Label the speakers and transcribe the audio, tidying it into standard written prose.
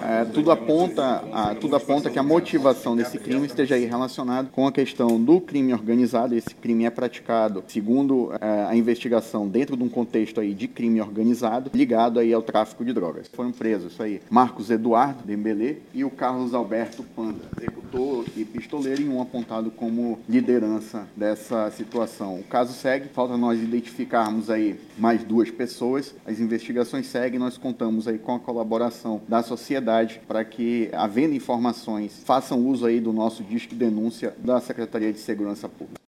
Speaker 1: tudo aponta que a motivação desse crime esteja aí relacionado com a questão do crime organizado. Esse crime é praticado, segundo a investigação, dentro de um contexto aí de crime organizado, ligado aí ao tráfico de drogas. Foram presos isso aí Marcos Eduardo Dembelé e o Carlos Alberto Panda, executor e pistoleiro, e um apontado como liderança dessa situação. O caso segue, falta nós identificarmos aí mais 2 pessoas. As investigações seguem, nós contamos aí com a colaboração da sociedade para que, havendo informações, façam uso aí do nosso disque denúncia da Secretaria de Segurança Pública.